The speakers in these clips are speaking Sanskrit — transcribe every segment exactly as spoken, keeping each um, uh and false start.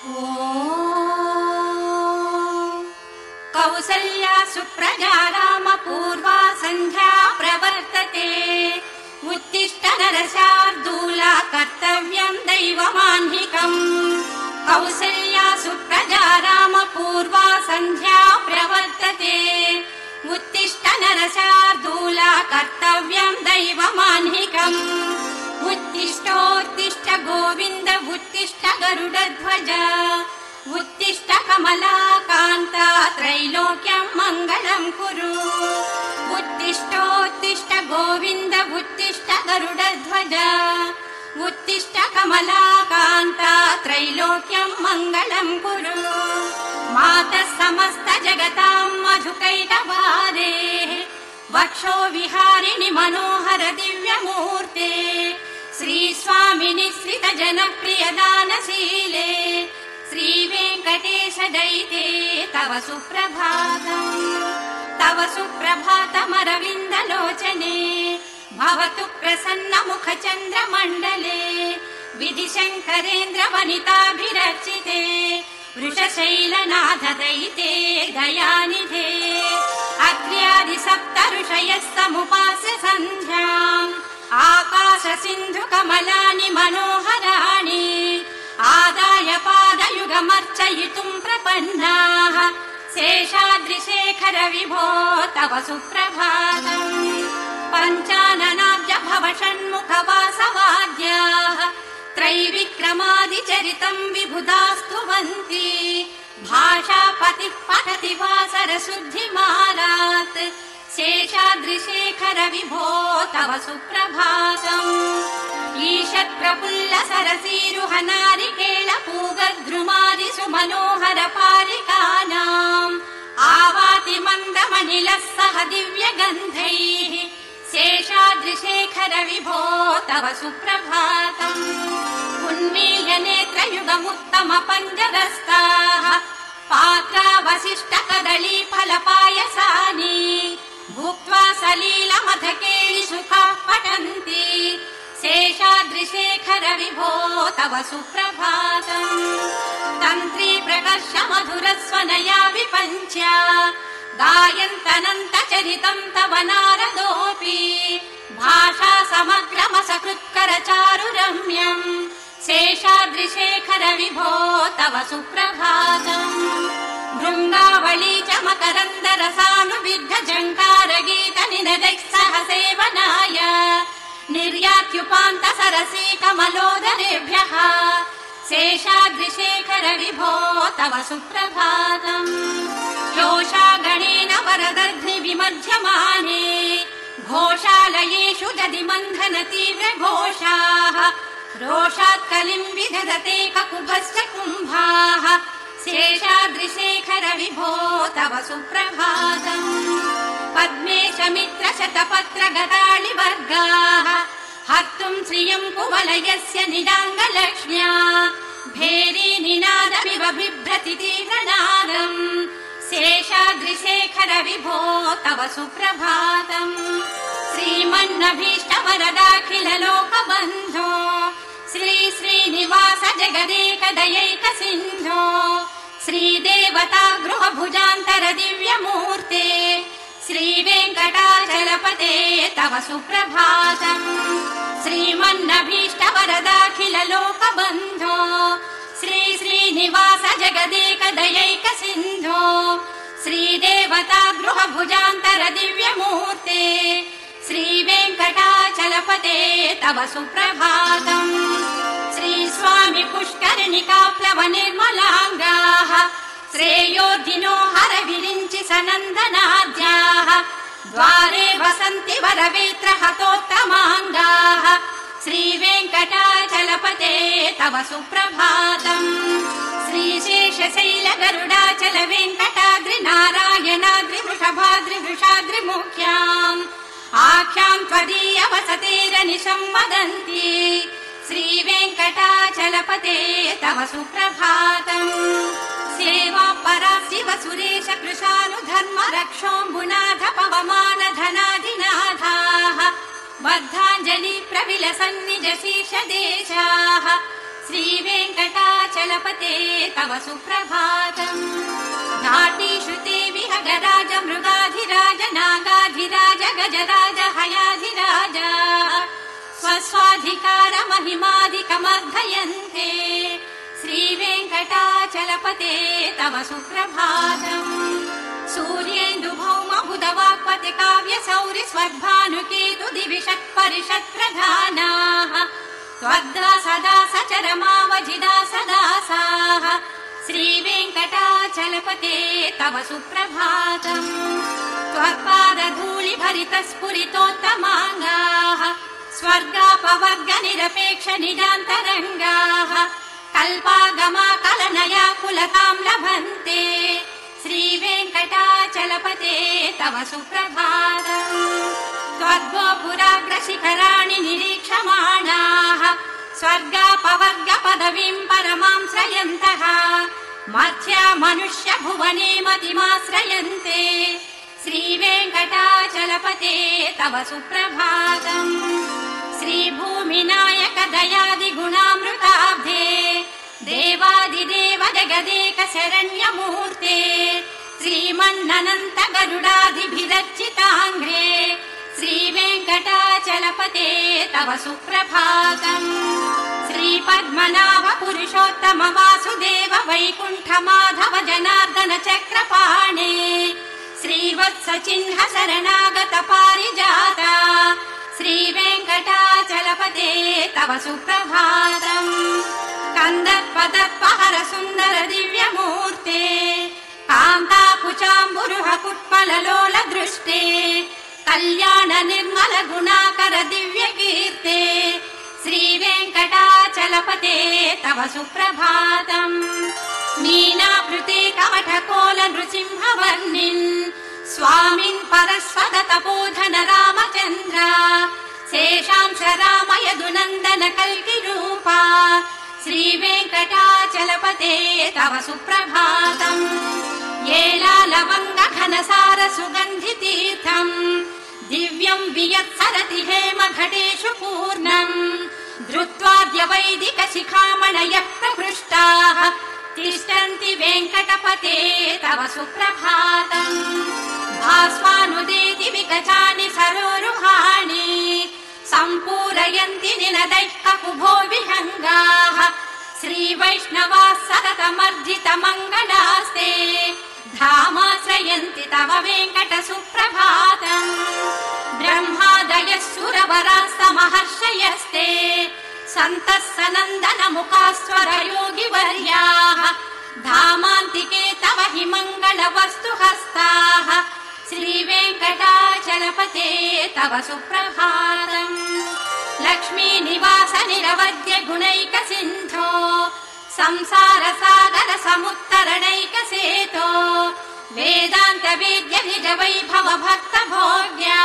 कौसल्या सुप्रजा रामपूर्वा सन्ध्या प्रवर्तते उत्तिष्ठ नरशार्दूला कर्तव्यं दैवमाह्निकम् कौसल्या सुप्रजा रामपूर्वा सन्ध्या प्रवर्तते उत्तिष्ठ नरशार्दूला कर्तव्यं दैवमाह्निकम् उत्तिष्ठोत्तिष्ठ गोविन्द उत्तिष्ठ गरुडध्वज उत्तिष्ठ कमलाकान्ता त्रैलोक्यं मङ्गलं कुरु उत्तिष्ठोत्तिष्ठ गोविन्द उत्तिष्ठ गरुडध्वज उत्तिष्ठ कमलाकान्ता त्रैलोक्यं मङ्गलं कुरु मातः समस्त जगतां मधुकैटभारेः वक्षो विहारिणि मनोहर दिव्यमूर्ते श्रीस्वामिनि श्रित जनप्रिय दानशीले श्रीवेङ्कटेश दयिते तव सुप्रभातम् तव सुप्रभातमरविन्दलोचने भवतु प्रसन्न मुख चन्द्रमण्डले विधिशङ्करेन्द्र वनिताभिरर्चिते वृषशैलनाथ दयिते दयानिधे अग्र्यादि सप्त ऋषयः समुपास्य सन्ध्याम् आकाश सिन्धु कमलानि मनोहराणि आदाय पादयुगमर्चयितुम् प्रपन्नाः शेषाद्रिशेखर विभो तव सुप्रभातम् पञ्चाननाब्ज भव षण्मुख वासवाद्याः त्रैविक्रमादिचरितम् विबुधास्तुवन्ति भाषापतिः पठति वासर शुद्धिमारात् शेषाद्रिशेखर विभो तव सुप्रभातम् ईषत् प्रफुल्ल सरसीरुह नारिकेल पूगद्रुमादि सुमनोहर पारिकानाम् आवाति मन्दमनिलः सह दिव्य गन्धैः शेषाद्रिशेखर विभो तव सुप्रभातम् उन्मील्य नेत्रयुगमुत्तम पञ्जरस्ताः पात्रावशिष्ट कदली फलपायसानि भुक्त्वा सलीलमधकेळि सुखाः पठन्ति शेषाद्रिशेखर विभो तव सुप्रभातम् तन्त्री प्रकर्ष मधुरस्वनया विपञ्च्या गायन्तनन्त चरितम् तव नारदोऽपि भाषा समग्रमसकृत्कर चारुरम्यम् शेषाद्रिशेखर विभो तव सुप्रभातम् भृङ्गावली च मकरन्द रसानुविद्ध झङ्कार गीत निनदैः सह सेवनाय निर्यात्युपान्त सरसी कमलोदरेभ्यः शेषाद्रिशेखर विभो तव सुप्रभातम् योषा गणेन वरदर्घ्नि विमध्यमाने घोषालयेषु दधिमन्थन तीव्र घोषाः रोषात् कलिम् विदधते ककुभश्च कुम्भाः शेषाद्रिशेखर विभो तव सुप्रभातम् पद्मेश मित्र शतपत्र गताळिवर्गाः हर्तुम् श्रियम् कुवलयस्य निडाङ्गलक्ष्म्या भेरी निनादमिव बिभ्रति तीव्रनादम् शेषाद्रिशेखर विभो तव सुप्रभातम् श्रीमन्नभीष्ट वरदाखिल लोकबन्धो श्री श्रीनिवास जगदेक दयैक सिन्धो श्रीदेवता गृह भुजान्तर दिव्यमूर्ते श्रीवेङ्कटाचलपते तव सुप्रभातम् श्रीमन्नभीष्ट वरदाखिल लोकबन्धो श्री श्रीनिवास जगदेक दयैक सिन्धो श्रीदेवता गृह भुजान्तर दिव्यमूर्ते श्रीवेङ्कटाचलपते तव सुप्रभातम् श्रीस्वामि पुष्करिणिका प्लव निर्मलाङ्गाः श्रेयोर्धिनो हर विरिञ्चि सनन्दनाद्याः द्वारे वसन्ति वरवेत्र हतोत्तमाङ्गाः श्रीवेङ्कटाचलपते तव सुप्रभातम् श्रीशेषशैल गरुडाचल वेङ्कटाद्रि नारायणाद्रि वृषभाद्रि वृषाद्रिमुख्याम् आख्याम् त्वदीय वसतेरनिशम् वदन्ति श्रीवेङ्कटाचलपते तव सुप्रभातम् सेवा परा शिव सुरेश कृशानुधर्म रक्षोऽम्बुनाथ पवमान धनाधिनाथाः बद्धाञ्जलि प्रविलसन्निज शीर्ष देशाः श्रीवेङ्कटाचलपते वेङ्कटाचलपते तव सुप्रभातम् घाटीषु ते विहगराज मृगाधिराज नागाधिराज गजराज हयाधिराज स्वस्वाधिकार महिमाधिकमर्धयन्ते श्रीवेङ्कटाचलपते तव सुप्रभातम् सूर्येन्दु भौम बुधवाक्पति काव्य सौरि स्वर्भानुकेतु दिविषट् परिषत् प्रधानाः त्वद्दा सदा सचरमावजिदा सदासाः श्रीवेङ्कटाचलपते तव सुप्रभातम् त्वत्पादधूलि भरित स्फुरितोत्तमाङ्गाः स्वर्गापवर्ग निरपेक्ष निजान्तरङ्गाः कल्पागमा कलनया कुलतां लभन्ते श्रीवेङ्कटाचलपते तव सुप्रभातम् त्वद्गोपुराग्रशिखराणि निरीक्षमाणाः स्वर्गापवर्ग पदवीं परमां श्रयन्तः मध्या मनुष्य भुवने मतिमाश्रयन्ते श्रीवेङ्कटाचलपते तव सुप्रभातम् श्रीभूमिनायक दयादिगुणामृताब्धे देवादिदेव जगदेक शरण्यमूर्ते श्रीमन्ननन्त गरुडाधिभिरर्चिताङ्घ्रे श्रीवेङ्कटाचलपते तव सुप्रभातम् श्रीपद्मनाभ पुरुषोत्तम वासुदेव वैकुण्ठ माधव जनार्दन चक्रपाणे श्रीवत्स चिह्न शरणागत पारिजाता श्रीवेङ्कटाचलपते तव सुप्रभातम् कन्दर्पदर्पहर सुन्दर दिव्यमूर्ते कान्ताकुचाम्बुरुह कुट्मललोल दृष्टे कल्याण निर्मल गुणाकर दिव्य कीर्ते श्रीवेङ्कटाचलपते तव सुप्रभातम् मीनाभृते कमठकोल नृसिंहवर्णिन् स्वामिन् परस्वद तपोधन रामचन्द्र शेषांश राम यदुनन्दन कल्किरूपा श्रीवेङ्कटाचलपते तव सुप्रभातम् येलालवङ्ग घनसार सुगन्धितीर्थम् दिव्यम् वियत्सरति हेम घटेषु पूर्णम् धृत्वाद्य वैदिक शिखामणयः प्रहृष्टाः तिष्ठन्ति वेङ्कटपते तव सुप्रभातम् भास्वानुदेति विकचानि सरोरुहाणि सम्पूरयन्ति निनदैः ककुभो विहङ्गाः श्रीवैष्णवाः सततमर्जित मङ्गलास्ते धामाश्रयन्ति तव वेङ्कट सुप्रभातम् ब्रह्मादयः सुरवरास्तमहर्षयस्ते सन्तः सनन्दन मुखास्वर योगिवर्याः धामान्तिके तव हि मङ्गलवस्तु हस्ताः श्रीवेङ्कटाचलपते तव सुप्रभातम् लक्ष्मी निवास निरवद्य गुणैक सिन्धो संसार सागर समुत्तरणैक सेतो वेदान्त वेद्य निज वैभव भक्त भोग्या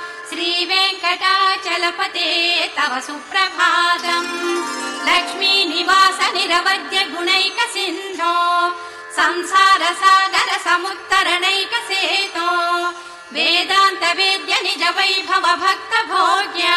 श्रीवेङ्कटाचलपते तव सुप्रभातम् लक्ष्मी निवास निरवद्य गुणैक सिन्धो संसार सागर समुत्तरणैक सेतो वेदान्त वेद्य निज वैभव भक्त भोग्या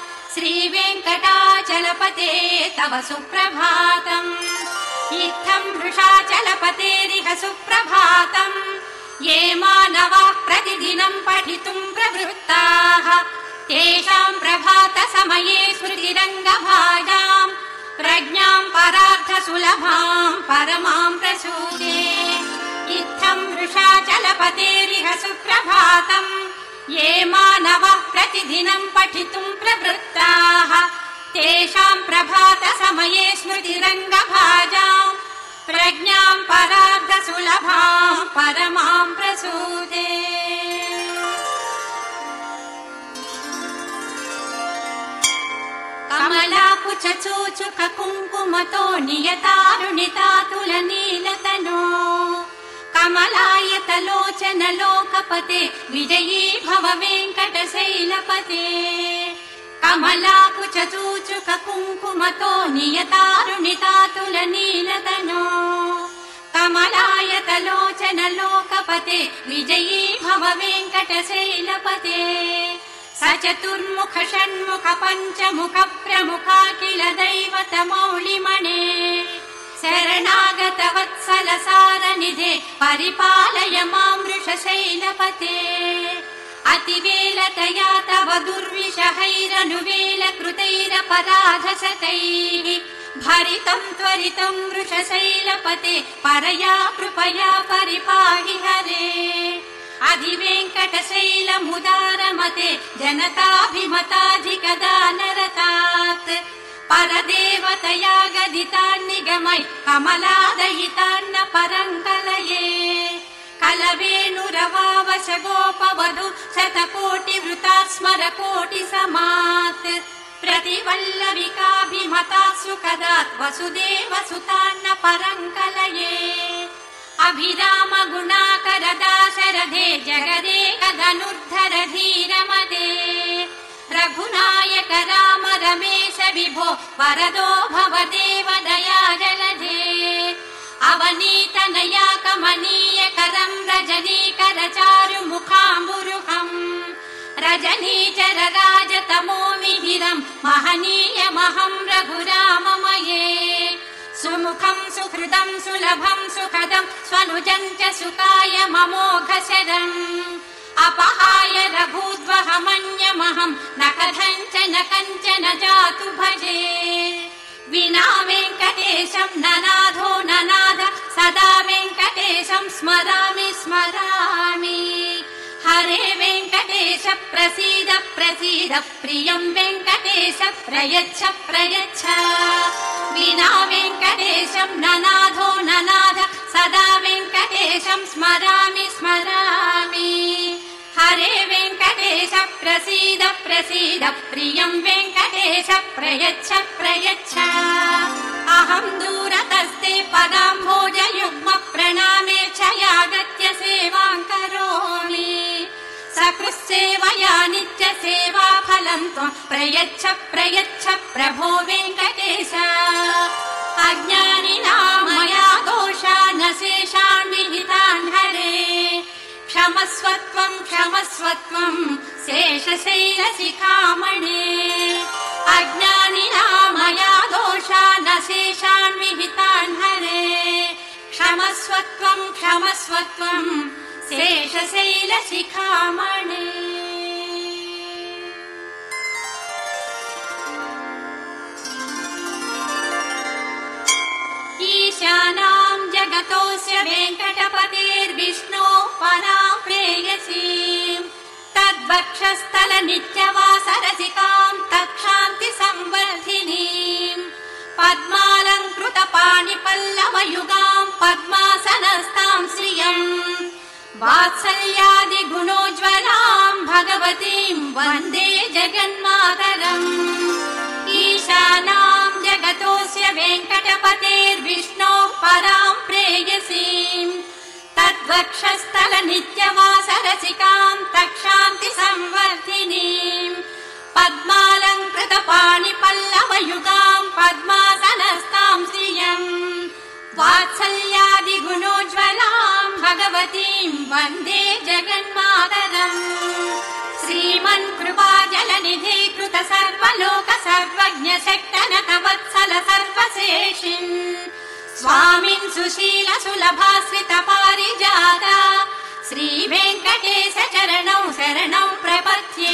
श्रीवेङ्कटाचलपते तव सुप्रभातम् इत्थम् वृषाचलपतेरिह सुप्रभातम् ये मानवाः प्रतिदिनम् पठितुम् प्रवृत्ताः तेषाम् प्रभात समये स्मृतिरङ्गभाजाम् प्रज्ञाम् परार्थ सुलभाम् परमाम् प्रसूदे इत्थम् वृषाचलपतेरिह सुप्रभातम् ये मानवाः प्रतिदिनम् पठितुम् प्रवृत्ताः तेषाम् प्रभात समये स्मृतिरङ्गभाजाम् प्रज्ञाम् परार्थ सुलभाम् परमाम् प्रसूदे कमलाकुच चूचुक कुङ्कुमतो नियतारुणितातुल नीलतनो कमलायत लोचन लोकपते विजयी भव वेङ्कटशैलपते कमलाकुच चूचुक कुङ्कुमतो नियतारुणितातुल नीलतनो कमलायत लोचन लोकपते विजयी भव वेङ्कटशैलपते स चतुर्मुख षण्मुख पञ्चमुख प्रमुखाखिल दैवत मौलिमणे शरण जलनिधे परिपालय मां वृषशैलपते अतिवेलतया तव दुर्विषहैरनुवेलकृतैरपराधशतैः भरितं त्वरितं वृषशैलपते परया कृपया परिपाहि हरे अधिवेङ्कटशैलमुदारमते जनताभिमताधिकदानरतात् परदेवतया गदितान्निगमै कमलादयितान्न परङ्कलये कलवेणुरवावश गोपवधु शतकोटिवृतात् स्मरकोटिसमात् प्रतिवल्लविकाभिमता सुखदात् वसुदेवसुतान्न परङ्कलये अभिराम गुणाकर दाशरथे जगदेकधनुर्धर धीरमदे रघुनायक राम रमेश विभो वरदो भव देव दया जलधे अवनीतनया कमनीय करं रजनीकर चारु मुखाम्बुरुहम् रजनीचर राजतमो मिहिरं महनीयमहं रघुराममये सुमुखं सुहृदं सुलभं सुखदं स्वनुजं च सुखाय ममोघशरम् अपहाय रघूद्वहमन्यमहं न कथञ्चन कञ्चन जातु भजे विना वेङ्कटेशं ननाथो ननाथ सदा वेङ्कटेशं स्मरामि स्मरामि हरे वेङ्कटेश प्रसीद प्रसीद प्रियं वेङ्कटेश प्रयच्छ प्रयच्छ विना वेङ्कटेशं ननाथो ननाथ सदा वेङ्कटेशं स्मरामि स्मरामि हरे वेङ्कटेश प्रसीद प्रसीद प्रियं वेङ्कटेश प्रयच्छ प्रयच्छ अहं दूरतस्ते पदाम्भोजयुग्म प्रणामेच्छयागत्य सेवां करोमि सकृत्सेवया नित्य सेवा फलं त्वं प्रयच्छ प्रयच्छ प्रभो वेङ्कटेश अज्ञानिनां मया दोषा न शेषान् विहितान् हरे क्षमस्वत्वं क्षमस्वत्वं शेषशैलशिखामणे अज्ञानिनां मया दोषा न शेषान् विहितान् हरे क्षमस्वत्वं क्षमस्वत्वं शेषशैलशिखामणे ईशानां जगतोऽस्य वेङ्कटपतेर्विष्णोः परां प्रेयसीं तद्वक्षस्थल नित्यवासरसिकां तत्क्षान्ति संवर्धिनीं पद्मालङ्कृतपाणिपल्लवयुगां पद्मासनस्तां श्रियम् वात्सल्यादिगुणोज्ज्वलां भगवतीं वन्दे जगन्मातरम् ईशानां जगतोऽस्य वेङ्कटपतेर्विष्णोः परां प्रेयसीं तद्वक्षस्थल नित्यवासरसिकां तत्क्षान्ति संवर्धिनीं पद्मालङ्कृतपाणिपल्लवयुगां पद्मासनस्तां श्रियम् वात्सल्यादिगुणोज्ज्वलां भगवतीं वन्दे जगन्मातरम् श्रीमन्कृपाजलनिधे कृत सर्वलोक सर्वज्ञ शक्तनक वत्सल सर्वशेषिन् स्वामिन् सुशील सुलभाश्रित पारिजाता श्रीवेङ्कटेश चरणौ शरणौ प्रपद्ये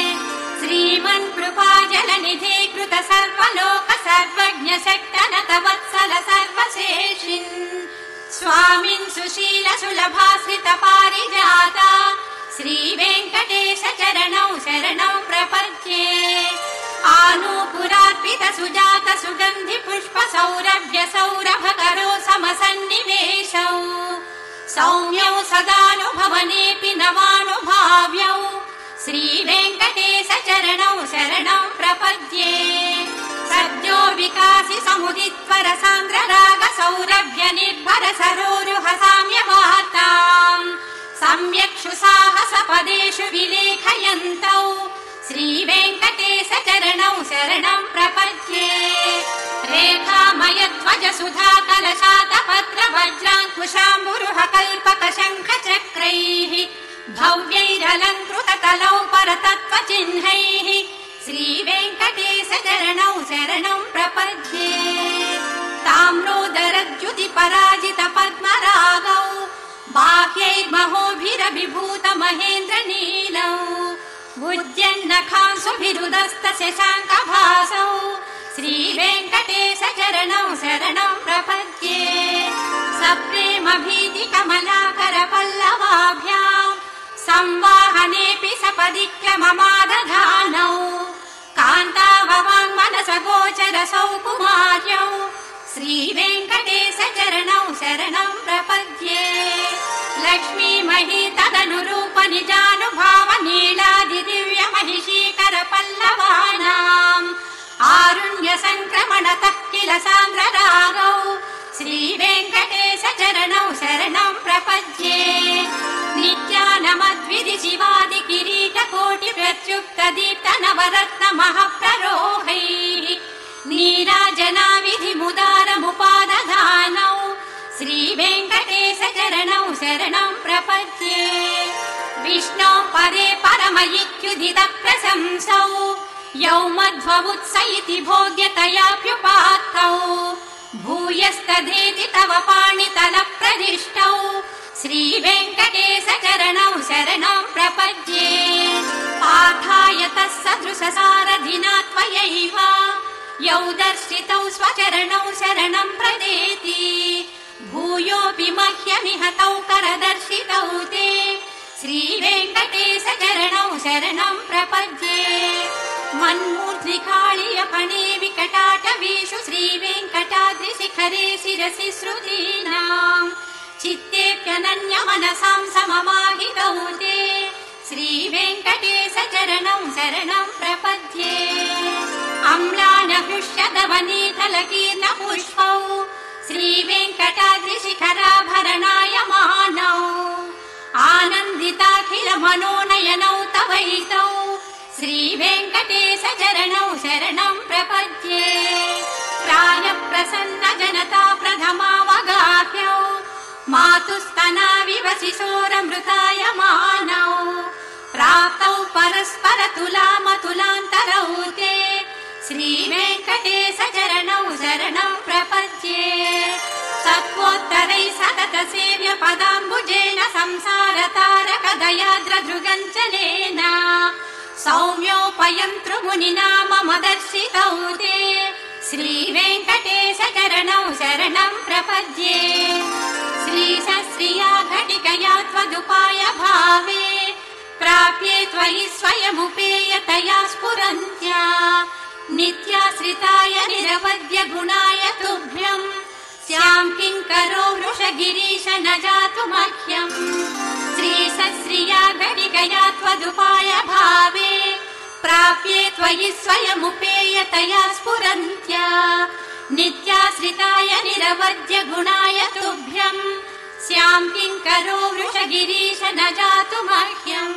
श्रीमन्कृपाजलनिधे कृत सर्वलोक सर्वज्ञ शक्तनक वत्सल सर्वशेषिन् स्वामिन् सुशील सुलभाश्रित पारिजाता श्रीवेङ्कटेश चरणौ शरणौ प्रपद्ये आनूपुरार्पित सुजात सुगन्धि पुष्प सौरभ्य सौरभकरो समसन्निवेशौ सौम्यौ सदानुभवनेऽपि नवानुभाव्यौ श्रीवेङ्कटेश चरणौ शरणौ प्रपद्ये सद्यो विकासि समुदित्वर सान्द्र राग सौरभ्य निर्भर सरोरुह साम्यवार्ताम् सम्यक्षु साहस पदेषु विलेखयन्तौ श्रीवेङ्कटेश चरणौ शरणं प्रपद्ये रेखामय ध्वज सुधा कलशात पत्र वज्राङ्कुशाम्बुरुह कल्पक शङ्ख चक्रैः भव्यैरलङ्कृत तलौ परतत्त्व चिह्नैः श्रीवेङ्कटेश चरणौ शरणं प्रपद्ये ताम्रोदरद्युति पराजित पद्मरागौ महोभिरभिभूत महेन्द्र नीलौ भुज्यन्नखांसुभिरुदस्त शशाङ्कभासौ श्रीवेङ्कटेश चरणौ शरणं प्रपद्ये सप्रेम भीति कमलाकर पल्लवाभ्याम् संवाहनेऽपि सपदि क्रममादधानौ कान्ताववाङ् मनस गोचरसौ कुमार्यौ श्रीवेङ्कटेश चरणौ शरणं प्रपद्ये लक्ष्मीमही तदनुरूप निजानुभाव नीलादि दिव्य महिषीकर पल्लवानाम् आरुण्य संक्रमणतः किल सान्द्र रागौ श्रीवेङ्कटेश चरणौ शरणं प्रपद्ये नित्यानमद्विधि शिवादि किरीट कोटि प्रत्युक्त दीप्त नवरत्न महप्ररोहैः नीराजनाविधि मुदारमुपादधानौ श्रीवेङ्कटेश चरणौ शरणं प्रपद्ये विष्णौ परे परम इत्युदित प्रशंसौ यौ मध्ववुत्स इति भोग्यतयाप्युपात्तौ भूयस्तधेति तव पाणितल प्रदिष्टौ श्रीवेङ्कटेश चरणौ शरणं प्रपद्ये पार्थाय तत्सदृश सारथिना त्वयैव यौ दर्शितौ स्वचरणौ शरणं प्रदेति भूयोऽपि मह्यमिह तौ करदर्शितौ ते श्रीवेङ्कटेश चरणौ शरणं प्रपद्ये मन्मूर्ध्निकाळियपणे विकटाटवीषु श्रीवेङ्कटाद्रिशिखरे शिरसि श्रुतीनाम् चित्तेऽप्यनन्य मनसां सममाहितौ ते श्रीवेङ्कटेश चरणौ शरणं प्रपद्ये अम्लानहृष्यदवनीतलकीर्ण पुष्पौ श्रीवेङ्कटाद्रिशिखराभरणाय मानौ आनन्दिताखिल मनोनयनौ तवैतौ श्रीवेङ्कटेश चरणौ शरणं प्रपद्ये प्रायप्रसन्न जनता प्रथमावगाह्यौ मातुस्तनाविव शिशोरमृतायमानौ प्राप्तौ परस्पर तुलामतुलान्तरौ ते श्रीवेङ्कटेश चरणौ शरणं प्रपद्ये सत्त्वोत्तरै सतत सेव्य पदाम्बुजेन संसार तारक दयाद्रदृगञ्चलेन सौम्योपयन्तृ मुनिना मम दर्शितौ ते श्रीवेङ्कटेश चरणौ शरणं प्रपद्ये श्रीशश्रिया घटिकया त्वदुपाय भावे प्राप्ये त्वयि स्वयमुपेयतया स्फुरन्त्या नित्याश्रिताय निरवद्य गुणाय तुभ्यम् स्यां किङ्करो वृषगिरीश न जातु मह्यम् श्रीशश्रिया घटिकया त्वदुपाय भावे प्राप्ये त्वयि स्वयमुपेयतया स्फुरन्त्या नित्याश्रिताय निरवद्य गुणाय तुभ्यम् स्यां किङ्करो वृषगिरीश न जातु मह्यम्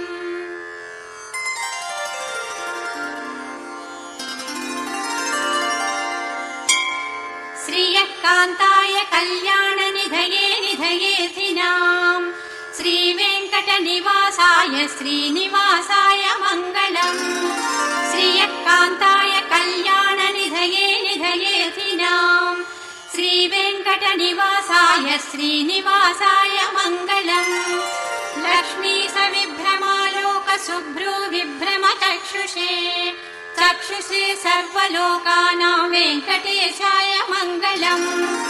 श्रियः कान्ताय कल्याण निधये निधयेऽधिनाम् श्रीवेङ्कटनिवासाय श्रीनिवासाय मङ्गलम् श्रियः कान्ताय कल्याण निधये निधयेऽधिनाम् श्रीवेङ्कटनिवासाय श्रीनिवासाय मङ्गलम् लक्ष्मी सविभ्रमालोक शुभ्रो विभ्रम चक्षुषे चक्षुषे सर्वलोकानां वेङ्कटेशाय मङ्गलम्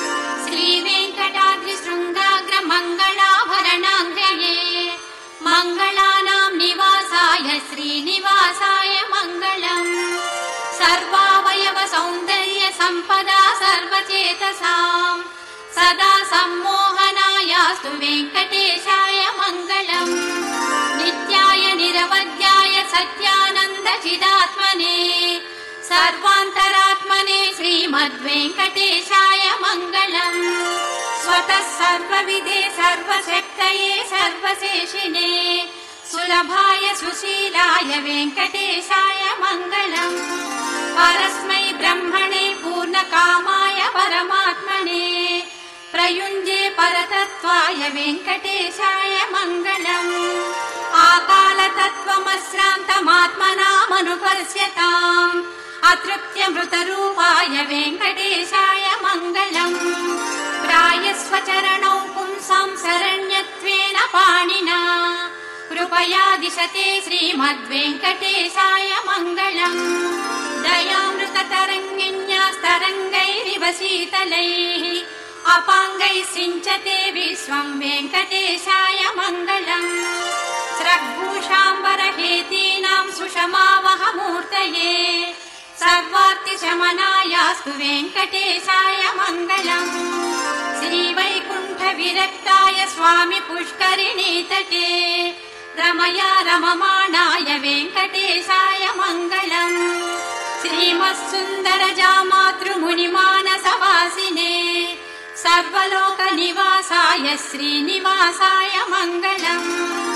श्रीवेङ्कटाद्रिशृङ्गाग्र मङ्गलाभरणाङ्ग्रये मङ्गलानां निवासाय श्रीनिवासाय मङ्गलम् सर्वावयव सौन्दर्य सम्पदा सर्वचेतसाम् सदा सम्मोहनायास्तु वेङ्कटेशाय मङ्गलम् नित्याय निरवध्याय सत्यानन्द चिदात्मने सर्वान्तरात्मने श्रीमद्वेङ्कटेशाय मङ्गलम् स्वतः सर्वविदे सर्वशक्तये सर्वशेषिने सुलभाय सुशीलाय वेङ्कटेशाय मङ्गलम् परस्मै ब्रह्मणे पूर्णकामाय परमात्मने प्रयुञ्जे परतत्त्वाय वेङ्कटेशाय मङ्गलम् आकालतत्त्वमश्रान्तमात्मनामनुपश्यताम् अतृप्त्यमृतरूपाय वेङ्कटेशाय मङ्गलम् प्रायस्वचरणौ पुंसां शरण्यत्वेन कृपया दिशते श्रीमद्वेङ्कटेशाय मङ्गलम् दयामृततरङ्गिन्यास्तरङ्गैरिव शीतलैः अपाङ्गैः सिञ्चते विश्वं वेङ्कटेशाय मङ्गलम् स्रग्भूषाम्बरहेतीनां सुषमावहमूर्तये सर्वार्तिशमनायास्तु वेङ्कटेशाय मङ्गलम् श्रीवैकुण्ठविरक्ताय स्वामि पुष्करिणीतटे रमया रममाणाय वेङ्कटेशाय मङ्गलम् श्रीमत्सुन्दरजामातृमुनिमानसवासिने सर्वलोकनिवासाय श्रीनिवासाय मङ्गलम्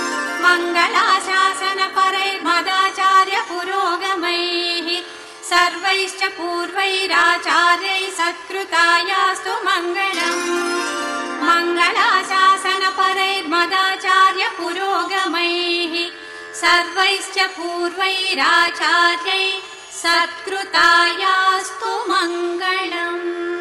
मङ्गलाशासनपरैर्मदाचार्य पुरोगमैः सर्वैश्च पूर्वैराचार्यैः सत्कृतायास्तु मङ्गलम् मङ्गलाशासनपरैर्मदाचार्य पुरोगमैः सर्वैश्च पूर्वैराचार्यैः सत्कृतायास्तु मङ्गलम्।